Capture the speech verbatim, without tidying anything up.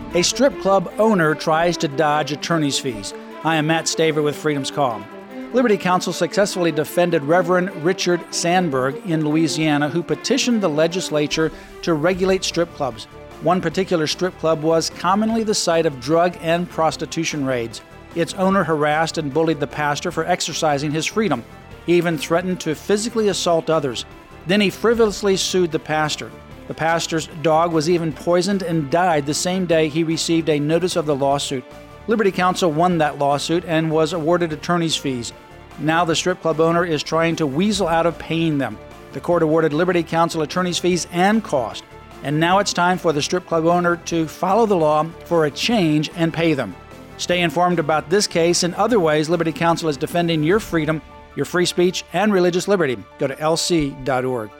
A strip club owner tries to dodge attorney's fees. I am Matt Staver with Freedom's Call. Liberty Counsel successfully defended Reverend Richard Sandberg in Louisiana, who petitioned the legislature to regulate strip clubs. One particular strip club was commonly the site of drug and prostitution raids. Its owner harassed and bullied the pastor for exercising his freedom. He even threatened to physically assault others. Then he frivolously sued the pastor. The pastor's dog was even poisoned and died the same day he received a notice of the lawsuit. Liberty Counsel won that lawsuit and was awarded attorney's fees. Now the strip club owner is trying to weasel out of paying them. The court awarded Liberty Counsel attorney's fees and cost. And now it's time for the strip club owner to follow the law for a change and pay them. Stay informed about this case and other ways Liberty Counsel is defending your freedom, your free speech, and religious liberty. Go to L C dot org.